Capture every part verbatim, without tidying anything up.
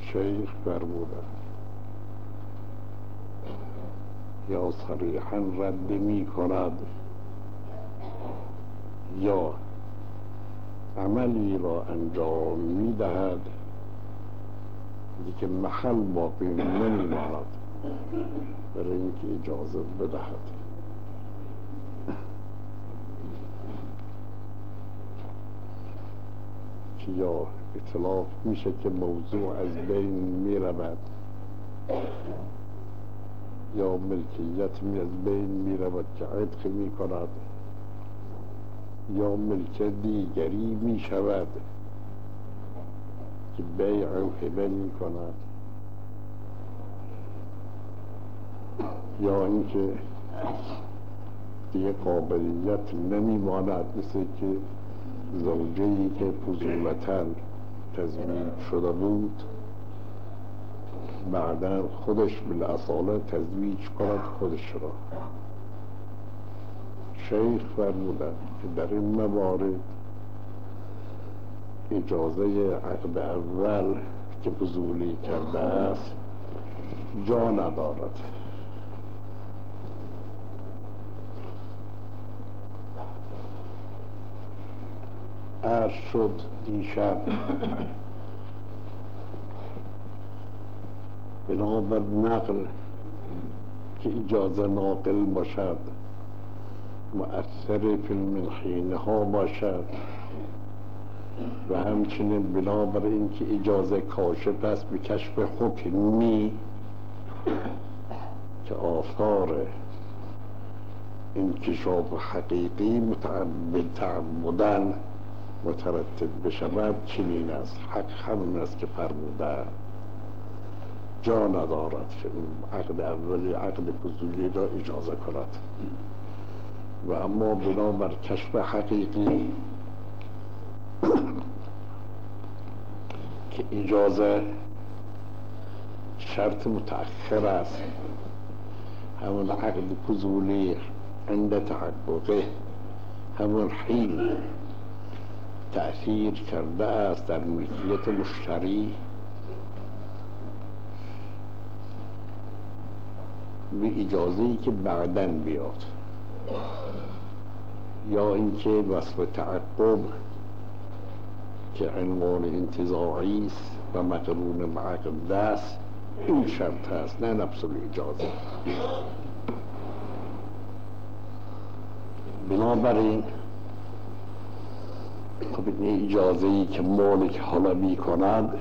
شیخ فرمودند یا صریحاً رد می کند یا عملی را انجام می دهد که محل باقی نمی ماند برای اینکه اجازه بدهد. که یا اطلاق میشه که موضوع از بین می رود یا ملکیت می از بین می رود که عتق می کند یا ملک دیگری می شود که بیع و هبه می کند یا اینکه دیگه قابلیت نمی ماند، مثل که زوجه‌ای که فضولتاً تزویج شده بود بعداً خودش بالاصاله تزویج کند خودش را. شیخ فرمودند که در این موارد اجازه عقد اول که فضولی کرده است جا ندارد. عرض شد دیشب بنابر نقل که اجازه ناقل باشد مؤثر فی المنحینه ها باشد و همچنین بنابر اینکه اجازه کاشف است به کشف حکمی که آثار انکشاف حقیقی متعمدن مترتب بشود چنین است. حق همین است که فرموده جا ندارد که عقد اولی عقد فضولی را اجازه کند و اما بنابر کشف حقیقی که اجازه شرط متأخر است، همون عقد فضولی عند تحققه همون حین تأثیر کرده است در ملکیت مشتری به اجازه‌ای که بعداً بیاد یا اینکه وصف تعقب که عنوان انتزاعی است و مقرون به عقد است این شرط است، نه نفس الاجازه. بنابراین خب این اجازه‌ای که مالک حالا می کند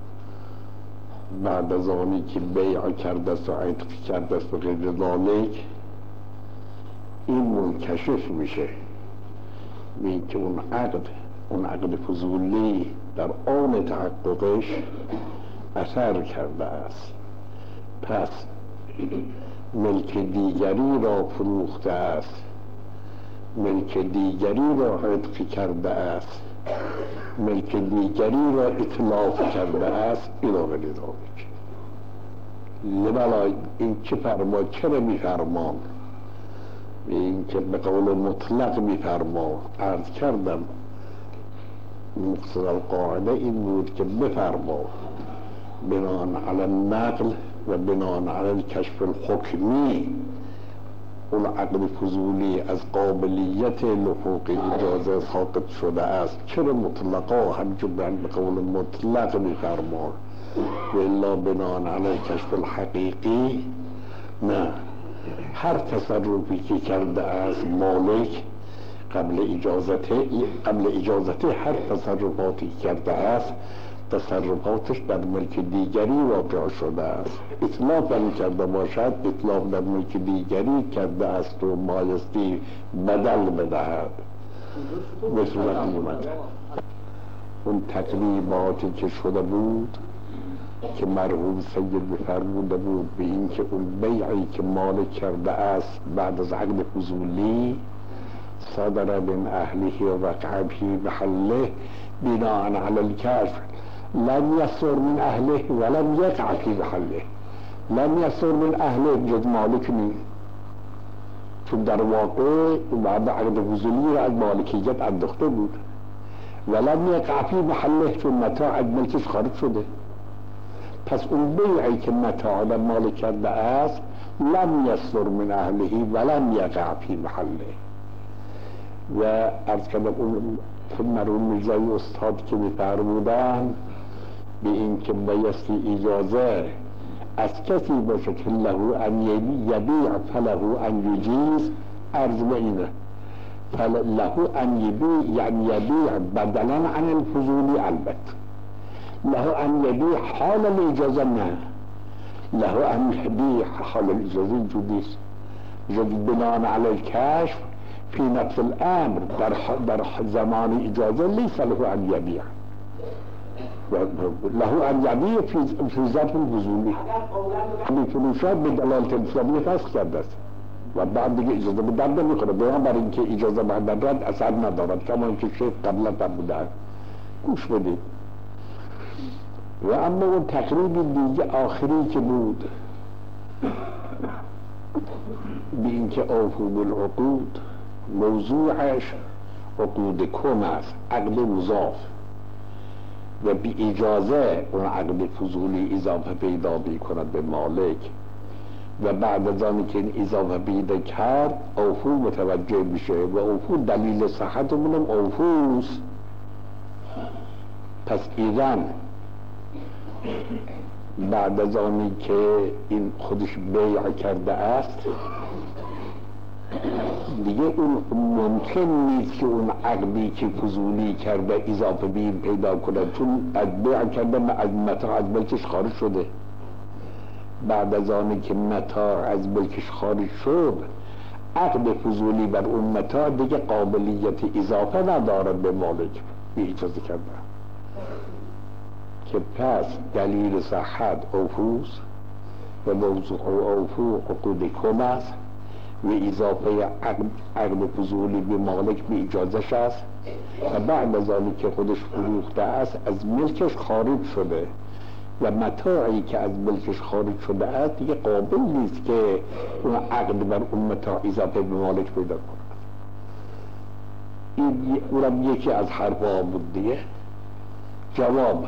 بعد از آنی که بیع کرده است و عتق کرده است و غیر ذالک این منکشف میشه می که اون عقد اون عقد فضولی در آن تحققش اثر کرده است، پس ملک دیگری را فروخته است، ملک دیگری را عتق کرده است، ملک دیگری را اتلاف کرده است اضافه لذالک. لبلا این چه فرما چرا میفرمان؟ این که به قول مطلق میفرما. عرض کردم مقصد القاعده این بود که بفرما بنان علی النقل و بنان علی الکشف الحکمی اون عقد فضولی از قابلیت لحوق اجازه ساقط شده است، چرا مطلقا همچون به قول مطلق میفرما و الا بنان علی کشف الحقیقی نه. هر تصرفی که کرده است مالک قبل اجازته قبل اجازته هر تصرفاتی کرده است تصرفاتش در ملک دیگری واقع شده است. اطلاف هم کرده باشد اطلاف در ملک دیگری کرده است و بایستی بدل بدهد به صورت اومد. اون تقریباتی که شده بود که مرحوم سید بفرموده بود به این که اون بیعی که مالک کرده است بعد از عقد فضولی صادر من اهله و وقع فی محله بناء علی الکشف لم یصدر من اهله ولم یقع فی محله. لم یصدر من اهله جز مالک نی، چون در واقع بعد عقد فضولی را از مالکیت انداخته بود. ولم یقع فی محله چون متاع از ملکش خارج شده. پس اون بیعی که متاع مال کرده است لم یصدر من اهله ولم یقع فی محله. و عرض کردم اون مرحوم میرزایی استاد که می‌فرمودن به این که بایستی اجازه از کسی باشه که له ان یبیع فله ان یجیز، عرض به اینه له ان یبیع یعنی یبیع بدلا عن الفضولی، البته له ان یبیع حال الاجازه نه، له ان یبیع حال الاجازه جدیست جد بنان علی الکشف فی نفس الامر در, در زمان اجازه لیس له ان یبیع له ان یبیع فی ظرف الفضولی. همین فروشات به دلالت اسلامی فسخ کرده است و بعد دیگه اجازه به درد نمیخوره، بنابراین اینکه اجازه بعد رد اثر ندارد، کما اینکه شیخ قبلا فرموده است. گوش بدید. و اما اون تقریب دیگه آخری که بود به اینکه اوفوا بالعقود، موضوعش عقود کم است، عقد مضاف و بی اجازه اون عقد فضولی اضافه پیدا میکند به مالک و بعد از آنی که این اضافه پیدا کرد اوفو متوجه میشه و اوفو دلیل صحت منم اوفوست. پس ایران بعد از آنی که این خودش بیع کرده است دیگه اون ممکن نیست که اون عقدی که فضولی کرده اضافه بیر پیدا کنه، چون از بیع کرده از متاع از ملکش خارج شده. بعد از آنی که متاع از ملکش خارج شد عقد فضولی بر اون متاع دیگه قابلیت اضافه ندارد به مالک، بی اجازه کرده. که پس دلیل صحت اوفوست و موضوع اوفو عقود کم است و اضافه عقد, عقد فضولی به مالک به اجازهش است و بعد از آنی که خودش فروخته است از ملکش خارج شده و متاعی که از ملکش خارج شده است دیگه قابل نیست که اون عقد بر اون متاع اضافه به مالک پیدا کند. این اونم یکی از حرفا بود دیگه. جواب: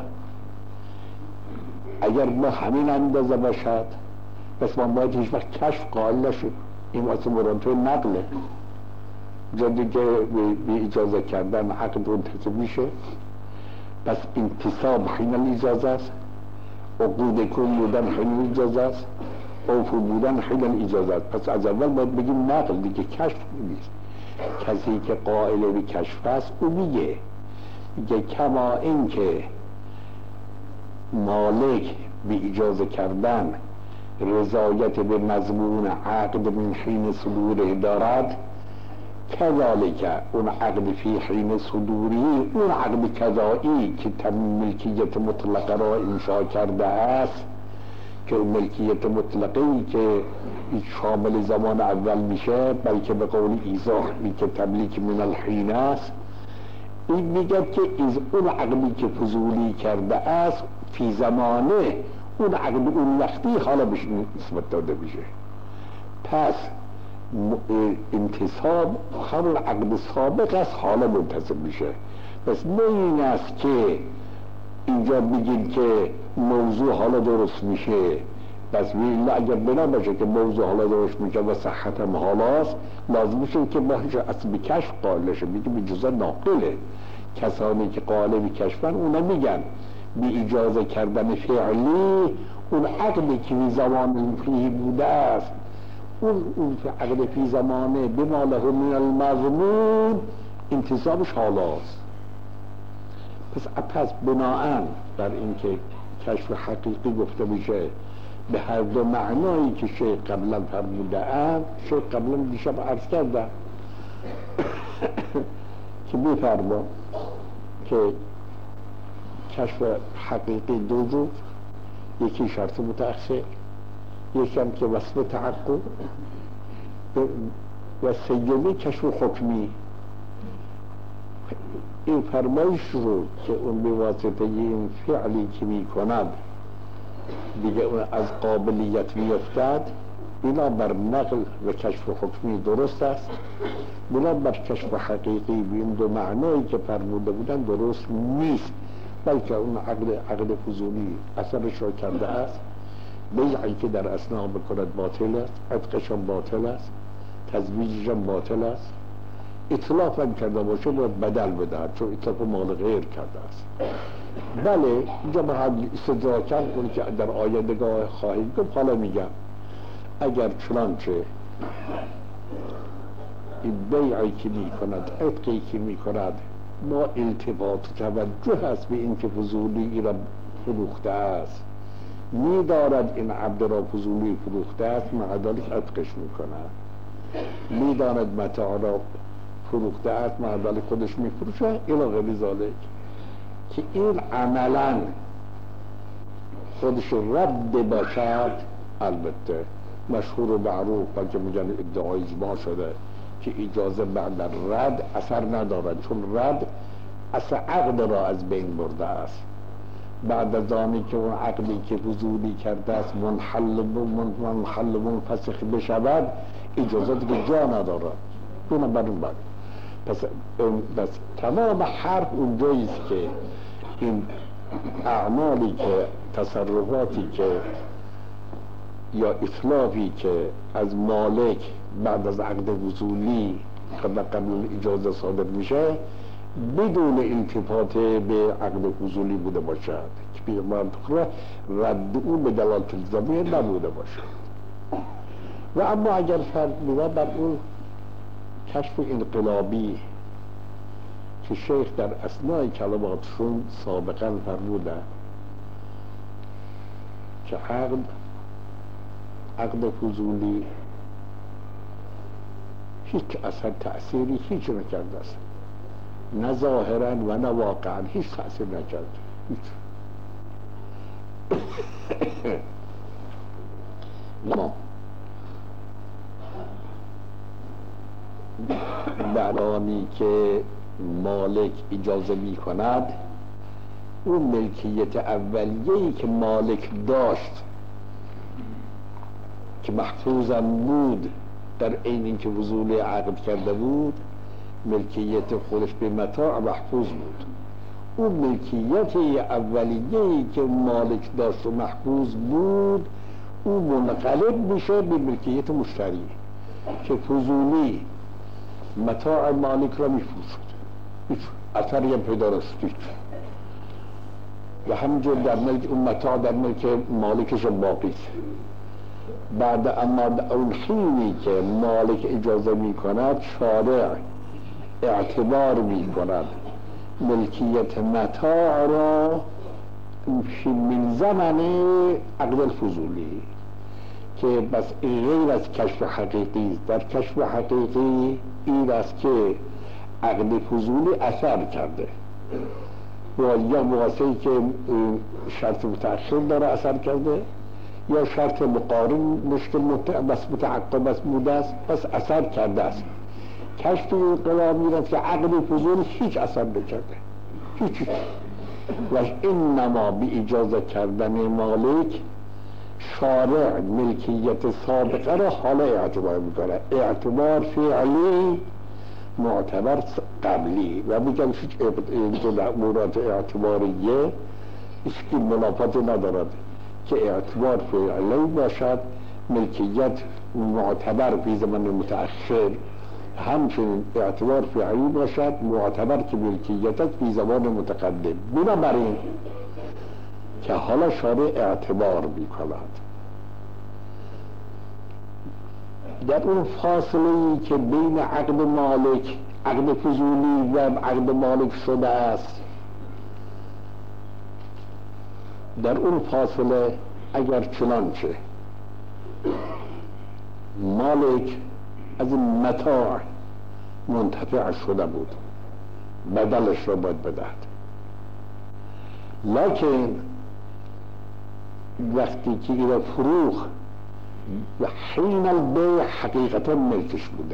اگر ما همین اندازه باشد پس ما باید هیچ وقت کشف قائل نشیم. این واسه مرانتوی نقله جا دیگه بی اجازه کردن عقد منتصب میشه. پس انتصاب حین الاجازه است، عقود کن بودن حین الاجازه است، اوفو بودن حین الاجازه است. پس از اول باید بگیم نقل دیگه، کشف نیست. کسی که قائل به کشف است او میگه میگه کما این که مالک بی اجازه کردن رضایت به مضمون عقد من حین صدوره دارد، کذالک اون عقد فی حین صدوری، اون عقد کذایی که ملکیت مطلقه را انشاء کرده است که ملکیت مطلقی که شامل زمان اول میشه، بلکه به قول ایضاح که تملیک من الحین است، این میگه که از اون عقدی که فضولی کرده است فی زمانه اون عقد اون وقتی حالا بهش نسبت داده میشه. پس انتصاب همون عقد سابق است حالا منتصب میشه. پس نه این است که اینجا بگیم که موضوع حالا درست میشه، پس ویلا اگر بنا باشه که موضوع حالا درست میشه و صحت هم حالاست، لازم میشه که باشه اصل کشف قائل شه. میگه اجازه ناقله. کسانی که قائل به کشفن اونا میگن بی اجازه کردن فعلی اون عقلی که فی زمان فیه بوده است، اون اون عقد فی زمانه بما له من المضمون انتصابش حالاست. پس پس بناهن بر اینکه کشف حقیقی گفته میشه به هر دو معنایی که شیخ قبلا فرموده اند، شیخ قبلا دیشب عرض کرده که میفرما که کشف حقیقی دو جور، یکی شرط متأخر، یکی هم که وصف تحقق، و سیومی کشف حکمی. این فرمایش رو که اون به واسطه این فعلی که می کند دیگه اون از قابلیت میافتد، بنا بر نقل و کشف حکمی درست است، بنا بر کشف حقیقی به این دو معنایی که فرموده بودن درست نیست. بلکه اون عقد عقد فضولی اثرش را کرده است. بیعی که در اثنا بکند باطل است، عتقش هم باطل است، تزویجش هم باطل است. اطلاف هم کرده باشه باید بدل بدهد، چون اطلاف مال غیر کرده است. بله اینجا به هم استدراک کرد اونی که در آیندگاه خواهیم گفت. حالا میگم اگر چنانچه این بیعی که می کند، عتقی که می کند ما التفات و توجه هست به این که فضولی را فروخته است، می دارد این عبد را فضولی فروخته است، معدالش عتقش می کند، می دارد متاع را فروخته است، معدال خودش می فروشه الی غیر ذالک، که این عملا خودش رد باشد. البته مشهور و معروف بلکه میگن ادعای اجماع شده که اجازه بعد رد اثر ندارد، چون رد اصل عقد را از بین برده است. بعد از آنی که اون عقدی که فضولی کرده است منحل منحل منفسخ بشود، اجازه دیگه جا ندارد. اون بر اون بر پس بس تمام حرف اونجاییست که این اعمالی که تصرفاتی که یا اطلافی که از مالک بعد از عقد فضولی قبل قبل اجازه صادر میشه بدون التفات به عقد فضولی بوده باشد که پیغمبر بخوره رد او به دلالت الزامیه نبوده باشد. و اما اگر فرد بود بر اون کشف انقلابی که شیخ در اثنای کلماتشون سابقا فرموده که عقد عقد فضولی هیچ اثر تأثیری هیچ نکرده است، نه ظاهرا و نه واقعا هیچ تأثیر نکرده. هیچ ما برانی که مالک اجازه می کند اون ملکیت اولیه‌ای که مالک داشت که محفوظم بود در عین اینکه فضولی عقد کرده بود، ملکیت خودش به متاع محفوظ بود. اون ملکیت اولیه‌ای که مالک داشت و محفوظ بود اون منقلب میشه به ملکیت مشتری که فضولی متاع مالک را میفروشد، هیچ اثری هم پیدا نشد. و همینجور در ملک اون متاع در ملک مالکش باقی است. بعد اما اون حینی که مالک اجازه می کند شارع اعتبار می کند ملکیت متاع را من زمن عقد الفضولی که بس غیر از کشف حقیقی. در کشف حقیقی این است که عقد فضولی اثر کرده و یا واسطه‌ای که شرط متأخر داره اثر کرده یا شرط مقارن مشکل بس متعقب بس بوده است، بس اثر کرده است. کشف انقلاب میرد که عقد فضولی هیچ اثر نکرده، هیچ. و انما به اجازه کردن مالک شارع ملکیت سابقه را حالا اعتبار میکنه، اعتبار فعلی معتبر قبلی. و میگن هیچ امورات اعتباریه هیچ منافاتی ندارد که اعتبار فعلی باشد، ملکیت معتبر فی زمان متأخر همچنین اعتبار فعلی باشد معتبر که ملکیتت فی زمان متقدم. بنابراین که حالا شارع اعتبار میکند در اون فاصله‌ای که بین عقد مالک عقد فضولی و عقد مالک شده است، در اون فاصله اگر چنانچه مالک از این متاع منتفع شده بود بدلش را باید بدهد، لکن وقتی که این فروخ و حین البیع حقیقتا ملکش بوده،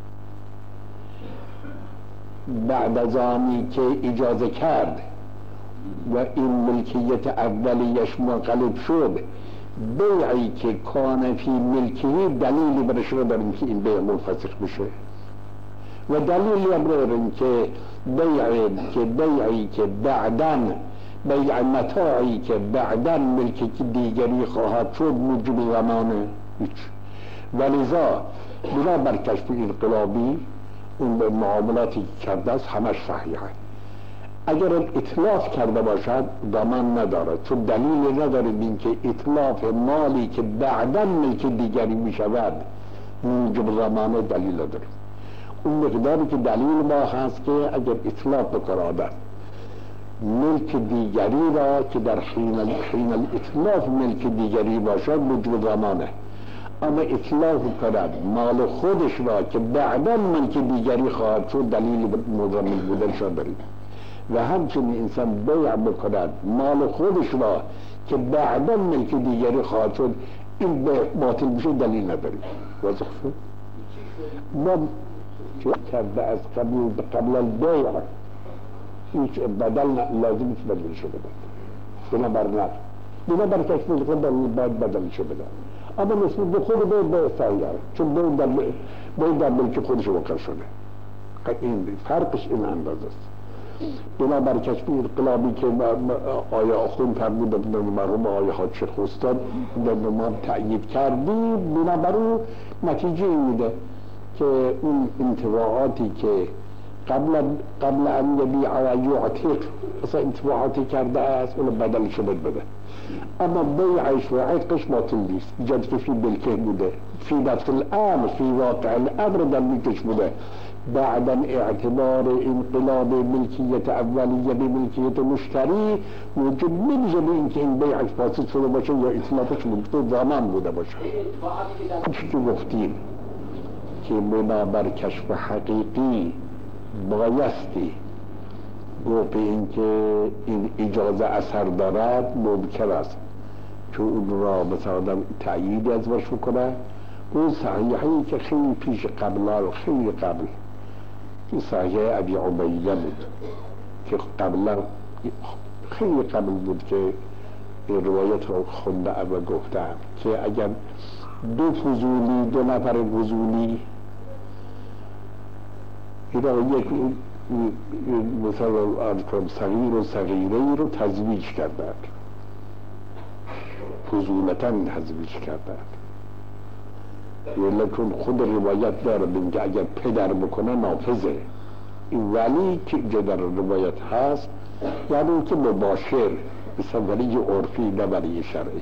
بعد از آنی که اجازه کرد و این ملکیت اولیش منقلب شد، بیعی که کان فی ملکی دلیلی برش رو داریم که این بیع منفسخ بشه و دلیلی هم رو داریم که بیعی که بیعی که بعداً بیع متاعی که بعداً ملک دیگری خواهد شد موجب زمانه هیچ. ولذا بنابر کشف انقلابی اون به معاملاتی که کرده است همش صحیحه. اگر اتلاف کرده باشد ضمان ندارد، چون دلیل ندارد این که اتلاف مالی که بعداً ملک دیگری می شود موجب زمانه دلیل ندارد. اون مقداری که دلیل ما هست که اگر اتلاف بکند ملک دیگری را که در حین الاطلاف ملک دیگری باشد موجب زمانه، اما اطلاف کند مال خودش را که بعدا ملک دیگری خواهد شد دلیل مزمن بودنش را دارید. و همچنین انسان بیع بکند مال خودش را که بعدا ملک دیگری خواهد شد این باطل میشه دلیل ندارید. واضح شد؟ ما چه کرده از قبل قبل البیع هیچ بدل لازم نیست بدلش بده، بنابر نه بنابر کشف انقلاب باید بدلش بده، اما نسبت به خود باید به صحیح، چون باید در باید در ملک خودش واقع شده. این فرقش این اندازه است. بنابر کشف انقلابی که آیا آخون فرمود مرحوم آیا حاج شیخ استاد در ما تأیید کردی، بنابر اون نتیجه این میده که اون انتفاعاتی که قبل قبل ان یبیع و یعتق اصلا انتفاعاتی کرده است اون بدلش بده، اما بیعش و عتقش باطل نیست، ایجاد که فی ملکه بوده، فی نفس الامر فی واقع الامر در ملکش بوده. بعدا اعتبار انقلاب ملکیت اولیه به ملکیت مشتری موجب نمیشه به اینکه این بیعش فاسد شده باشه یا اطلافش موجب زمان بوده باشه. چی که گفتیم که بنابر کشف حقیقی بایستی گفت به این که این اجازه اثر دارد ممکن است که اون را مثلا آدم تأییدی از باش بکنه. اون صحیحی که خیلی پیش قبلا و خیلی قبل این صحیح ابی عبیده بود که قبلا خیلی قبل بود که این روایت رو خونده و گفتم که اگر دو فضولی دو نفر فضولی اینا یک مثلا از کنم صغیر و صغیره رو تزویج کردن، فضولتا تزویج کردن، ولی خود روایت داره که اگر پدر بکنه نافذه، ولی که اینجا در روایت هست یعنی که مباشر مثل ولی عرفی نه ولی شرعی.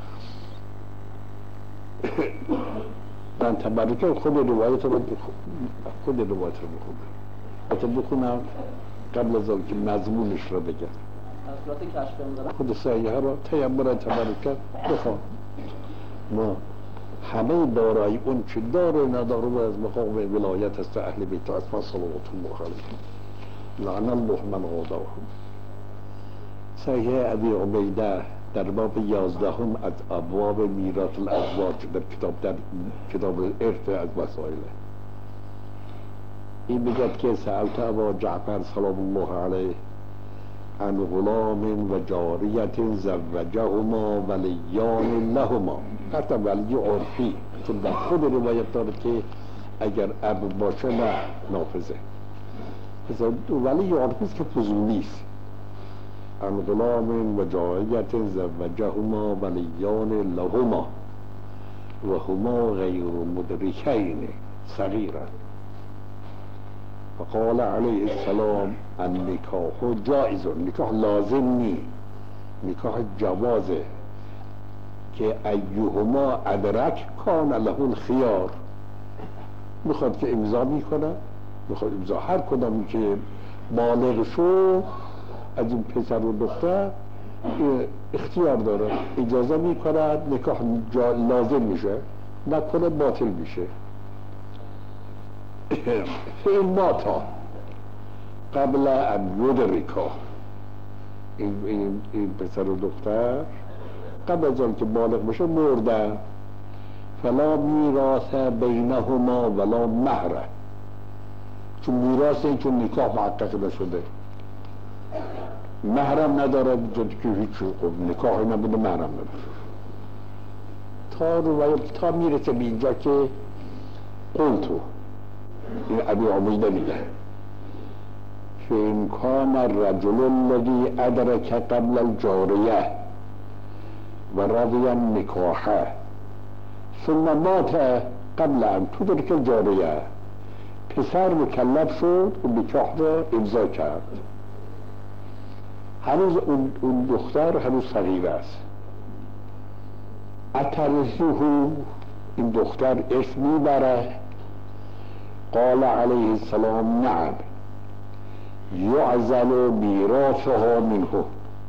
من تبرکه خود روایت رو خود روایت رو بخونم حتی بخونم قبل از آن که مضمونش رو بگم خود صحیحه رو تیمم تبرکه بخون. ما همه دارای اون چه داره نداره و از مقام ولایت است اهل بیت اسما صلوات الله علیهم لعن الله من غاداهم. صحیح ابی عبیده در باب یازدهم از ابواب میراث الازواج در کتاب در کتاب الارث از مسائل این میگه که سألت ابا جعفر سلام الله علیه عن غلام و جاریت زوجهما ولیان لهما، حتی ولی عرفی، چون در خود روایت داره که اگر اب باشه نه نافذه، ولی عرفی است که فضولی است. عن غلام و جاریت زوجهما ولیان لهما و هما غیر مدرکین صغیرا فقال علیه السلام النکاح جائز، نکاح لازم نی، نکاح جوازه که ایهما ادرک کان له الخیار، میخواد که امضا میکنه، میخواد امضا هر کدام که بالغ شو از این پسر و دختر اختیار داره اجازه میکنه، نکاح لازم میشه، نکنه باطل میشه. این ماتا قبل ان یدرکا، این, این, این پسر و دختر قبل از آن که بالغ بشه مرده، فلا میراث بینهما ولا مهر، چون میراث این چون نکاح محقق نشده، مهرم نداره جد که هیچ نکاحی نبوده مهرم نداره تا روایت تا میرسه به اینجا که قلتو این ابی عبیده میگه فإن كان الرجل الذي أدرك قبل الجارية ورضي النكاح ثم مات قبل أن تدرك الجارية، پسر مکلف شد و نکاح را امضا کرد، هنوز اون, اون دختر هنوز صغیر است. اترثه، این دختر اسم میبره؟ قال علیه السلام نعم، یعزل میراثها منه،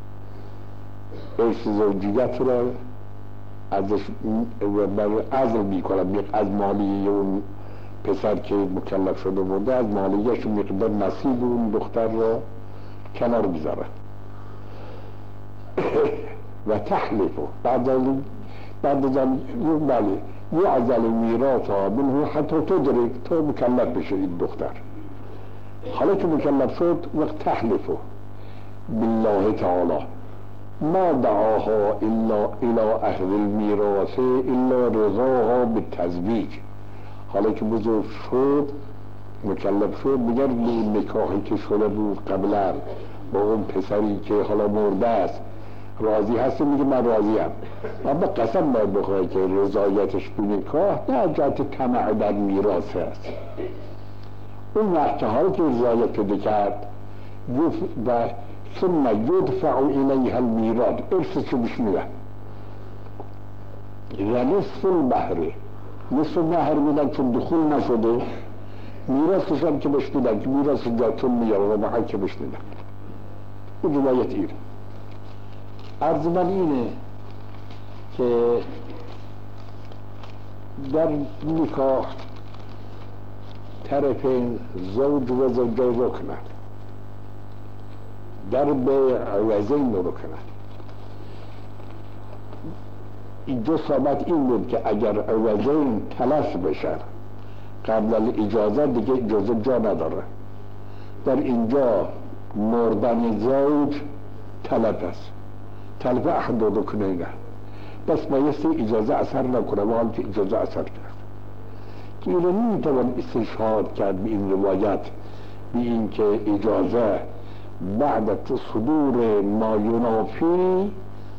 ارث زوجیت را ازش عزل میکنم، از مالی اون پسر که مکلف شده بوده از مالیش مقدار نصیب اون دختر را کنار میذاره. و تحلفه بعد از بعد از اون بله یعزل میراثها منه حتی تدرک، تو مکلف بشه این دختر. حالا که مکلف شد وقت تحلفه بالله تعالی ما دعاها الا الى اخذ المیراث الا رضاها بالتزویج. حالا که بزرگ شد مکلف شد میگه این نکاحی که شده بود قبلا با اون پسری که حالا مرده است راضی هستی؟ میگه من راضیم، اما قسم باید بخواه که رضایتش به نکاح نه از جهت طمع در میراث است. اون وقت حالا که رضایت پیدا کرد و ثم یدفع الیها المیراث، ارثش بهش میدن و نصف المهر، نصف مهر میدن چون دخول نشده، میراثش هم که بهش میدن که میراث جاتون میاره و محل که بهش میدن. این روایت اینه. عرض من اینه که در نکاح طرفین زوج و زوجه رکنن، در بیع عوضین رکنن. اینجا صحبت این بود که اگر عوضین تلف بشن قبل اجازه دیگه اجازه جا نداره. در اینجا مردن زوج تلف است، تلف احد رکنینه، بس بایستی اجازه اثر نکنه و حال که اجازه اثر کرد که اینو نمیتوان استشهاد کرد به این روایت به این که اجازه بعد صدور ما ینافی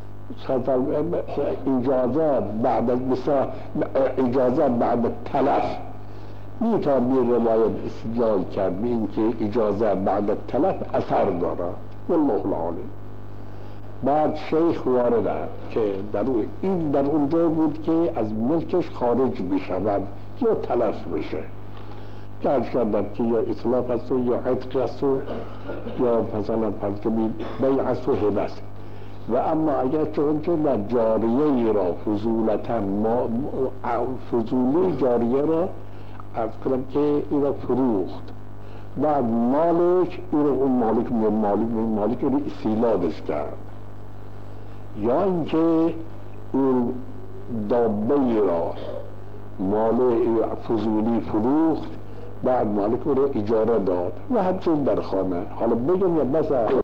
اجازه بعد مثلا اجازه بعد تلف میتوان به روایت استدلال کرد به این که اجازه بعد تلف اثر داره. والله العالم. بعد شیخ وارد که در این در اونجا بود که از ملکش خارج بشود یا تلف بشه، که عرض کردم که یا اطلاق است و یا عتق است و یا مثلا پرکبی بیع است و هبه است. و اما اگر چون که در جاریه را فضولتا ما فضولی جاریه را عرض کنم که این را فروخت، بعد مالک این را اون مالک مالک مالک این را استیلادش کرد، یا اینکه اون دابه را مال فضولی فروخت بعد مالک رو اجاره داد و همچون در خانه. حالا بگم یا بس